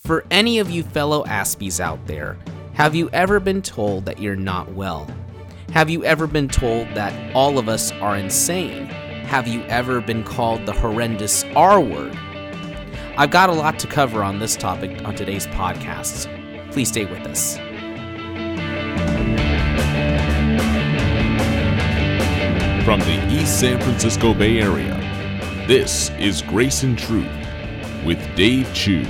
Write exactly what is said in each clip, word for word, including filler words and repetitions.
For any of you fellow Aspies out there, have you ever been told that you're not well? Have you ever been told that all of us are insane? Have you ever been called the horrendous R word? I've got a lot to cover on this topic on today's podcasts. Please stay with us. From the East San Francisco Bay Area, this is Grace and Truth with Dave Chu.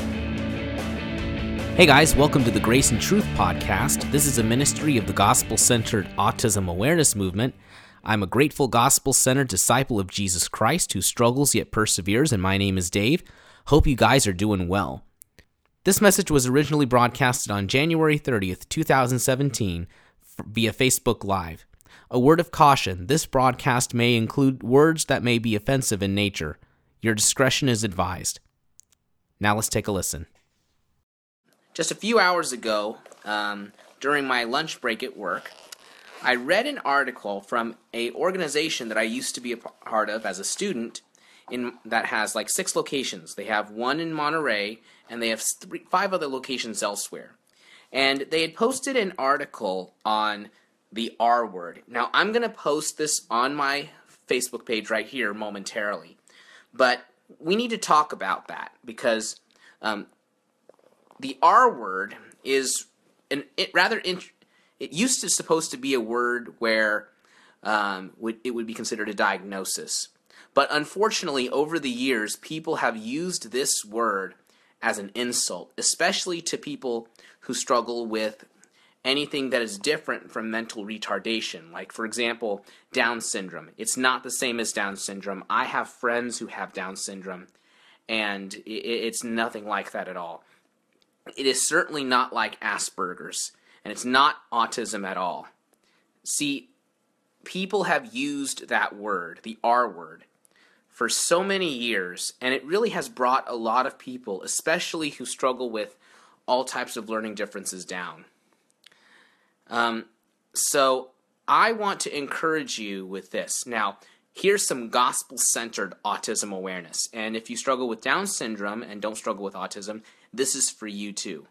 Hey guys, welcome to the Grace and Truth podcast. This is a ministry of the gospel-centered autism awareness movement. I'm a grateful gospel-centered disciple of Jesus Christ who struggles yet perseveres, and my name is Dave. Hope you guys are doing well. This message was originally broadcasted on January thirtieth, twenty seventeen via Facebook Live. A word of caution, this broadcast may include words that may be offensive in nature. Your discretion is advised. Now let's take a listen. Just a few hours ago, um, during my lunch break at work, I read an article from an organization that I used to be a part of as a student in that has like six locations. They have one in Monterey, and they have three, five other locations elsewhere. And they had posted an article on the R word. Now, I'm going to post this on my Facebook page right here momentarily. But we need to talk about that because um, the R word is an it rather int- it used to supposed to be a word where um, would, it would be considered a diagnosis. But unfortunately, over the years, people have used this word as an insult, especially to people who struggle with anything that is different from mental retardation. Like, for example, Down syndrome. It's not the same as Down syndrome. I have friends who have Down syndrome, and it's nothing like that at all. It is certainly not like Asperger's, and it's not autism at all. See, people have used that word, the R word, for so many years, and it really has brought a lot of people, especially who struggle with all types of learning differences, down. Um, so I want to encourage you with this. Now, here's some gospel-centered autism awareness, and if you struggle with Down syndrome and don't struggle with autism, this is for you too.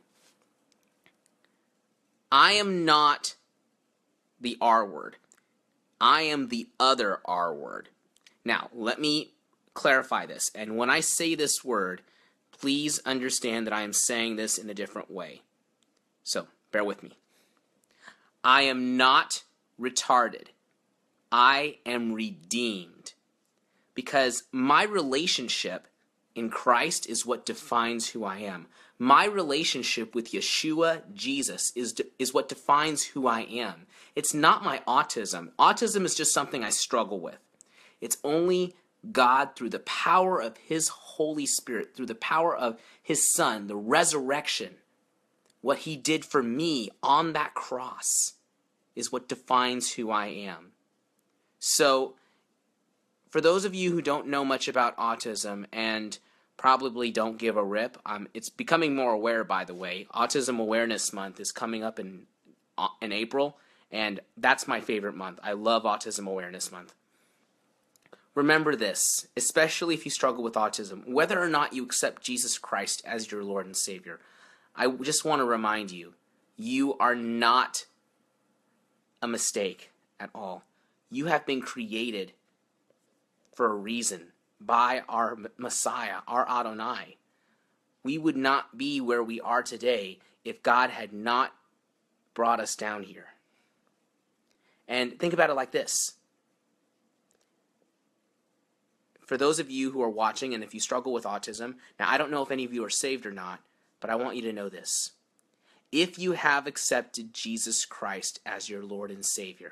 I am not the R word. I am the other R word. Now, let me clarify this. And when I say this word, please understand that I am saying this in a different way. So, bear with me. I am not retarded. I am redeemed. Because my relationship in Christ is what defines who I am. My relationship with Yeshua, Jesus, is, is what defines who I am. It's not my autism. Autism is just something I struggle with. It's only God, through the power of His Holy Spirit, through the power of His Son, the resurrection, what He did for me on that cross is what defines who I am. So, for those of you who don't know much about autism and probably don't give a rip, um, it's becoming more aware, by the way. Autism Awareness Month is coming up in uh, in April, and that's my favorite month. I love Autism Awareness Month. Remember this, especially if you struggle with autism, whether or not you accept Jesus Christ as your Lord and Savior, I just want to remind you, you are not a mistake at all. You have been created for a reason by our Messiah, our Adonai. We would not be where we are today if God had not brought us down here. And think about it like this. For those of you who are watching, and if you struggle with autism, now I don't know if any of you are saved or not, but I want you to know this. If you have accepted Jesus Christ as your Lord and Savior,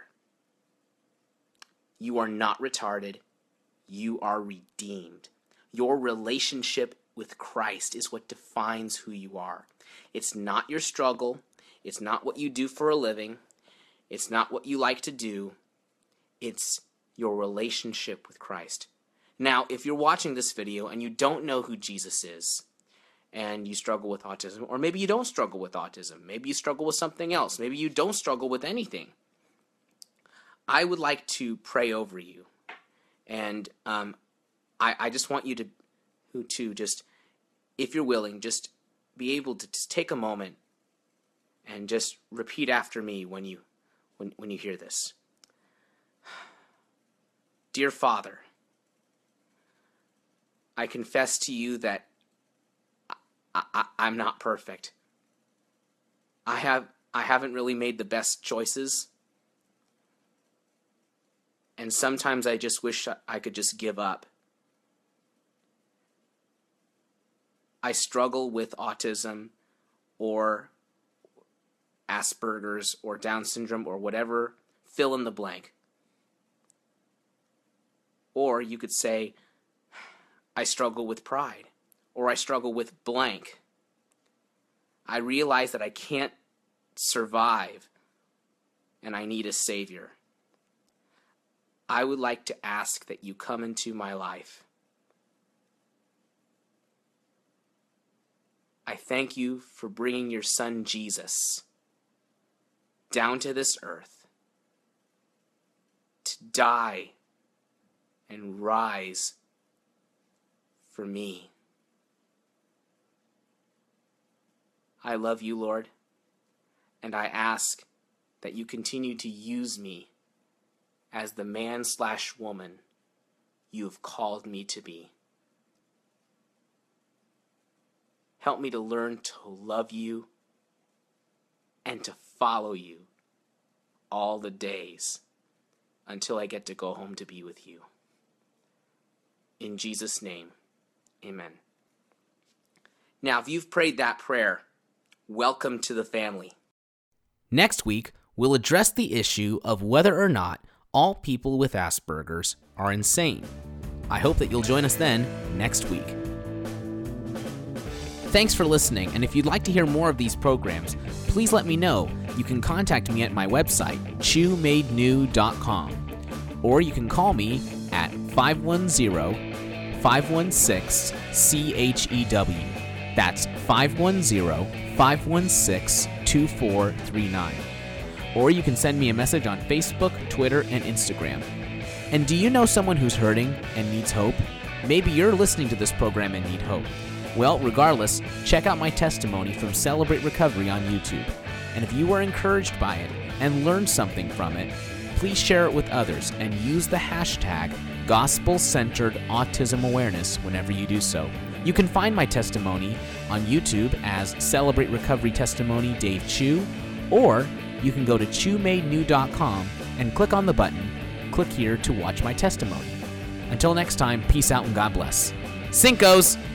you are not retarded. You are redeemed. Your relationship with Christ is what defines who you are. It's not your struggle. It's not what you do for a living. It's not what you like to do. It's your relationship with Christ. Now, if you're watching this video and you don't know who Jesus is, and you struggle with autism, or maybe you don't struggle with autism, maybe you struggle with something else, maybe you don't struggle with anything, I would like to pray over you. And um, I, I just want you to, to just, if you're willing, just be able to just take a moment and just repeat after me when you when, when you hear this. Dear Father, I confess to you that I, I, I'm not perfect. I have I haven't really made the best choices. And sometimes I just wish I could just give up. I struggle with autism or Asperger's or Down syndrome or whatever, fill in the blank. Or you could say, I struggle with pride, or I struggle with blank. I realize that I can't survive and I need a Savior. I would like to ask that you come into my life. I thank you for bringing your Son Jesus down to this earth to die and rise for me. I love you, Lord, and I ask that you continue to use me as the man slash woman you have called me to be. Help me to learn to love you and to follow you all the days until I get to go home to be with you. In Jesus' name, amen. Now, if you've prayed that prayer, welcome to the family. Next week, we'll address the issue of whether or not all people with Asperger's are insane. I hope that you'll join us then next week. Thanks for listening, and if you'd like to hear more of these programs, please let me know. You can contact me at my website, chew made new dot com, or you can call me at five one zero, five one six, C H E W. That's five one zero, five one six, two four three nine. Or you can send me a message on Facebook, Twitter, and Instagram. And do you know someone who's hurting and needs hope? Maybe you're listening to this program and need hope. Well, regardless, check out my testimony from Celebrate Recovery on YouTube. And if you were encouraged by it and learned something from it, please share it with others and use the hashtag Gospel-Centered Autism Awareness whenever you do so. You can find my testimony on YouTube as Celebrate Recovery Testimony Dave Chew, or you can go to chew made new dot com and click on the button, click here to watch my testimony. Until next time, peace out and God bless. Cinco's!